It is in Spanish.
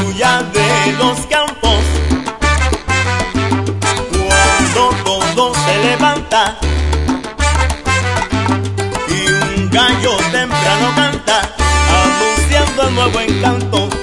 bulla de los campos, cuando todo se levanta y un gallo temprano canta, anunciando el nuevo encanto.